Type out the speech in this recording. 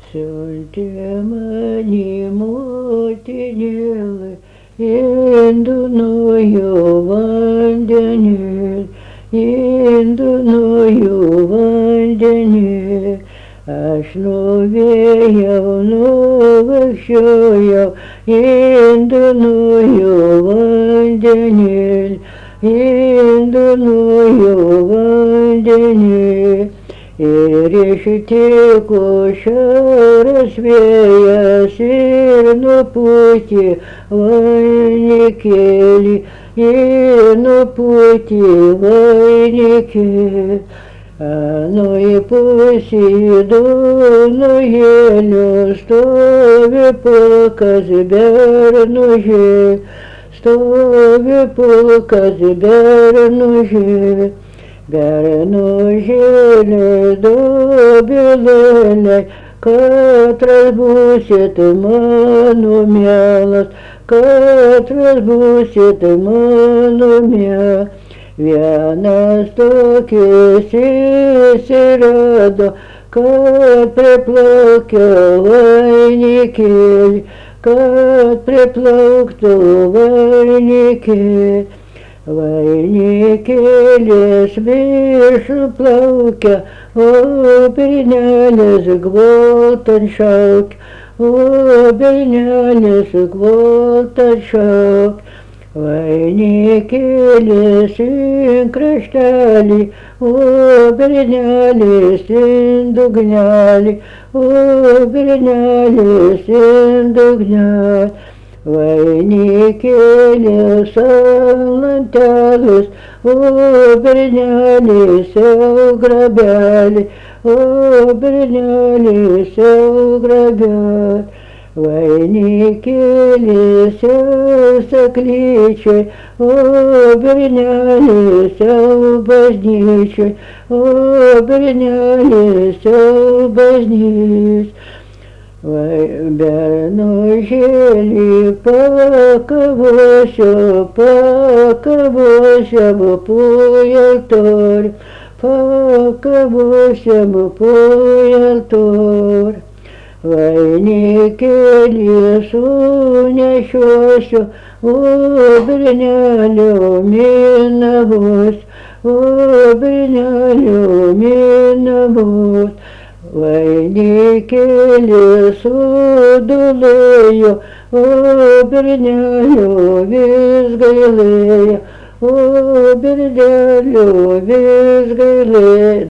Siuntė mani motinėlė, indu nuo vandenį, indu nuo vandenį. Aš nuvėjau, nuvažiuojau, indu nuo vandenį, indu nuo vandenį. Ir ištiko šiaurės vėjas ir nupūtė vainikėlį, ir nupūtė vainikėlį. Anoj pusėj Dunojėlio stovi pulkas bernužė, stovi pulkas bernužė. Bernužėlė dobilėlė, katras būsit mano mielas, katras būsit mano mielas. Vienas tokis įsirado, kad priplaukė vainikėlį, kad priplauktų vainikėlį. Vainikėlis viršų plaukia, o bernelis gvaltan šaukia, o bernelis gvaltan šaukia. Vainikėlis į kraštelį, o bernelis į dugnelį, o bernelis į dugnelį. Vainikėlis ant lentelės, o bernelis jau grabelį, o bernelis jau grabelį. Vainikėlis jau seklyčioj, o bernelis jau bažnyčioj, o bernelis jau bažnyčioj. Bernužėlį pakavosiu, pakavosiu po altorių, pakavosiu po altorių. Vainikėlį sunešiosiu, o bernelio minavos, o bernelio minavos. Vainikėlis sudulėjo, o bernelio vis gailėjo, o bernelio vis gailėjo.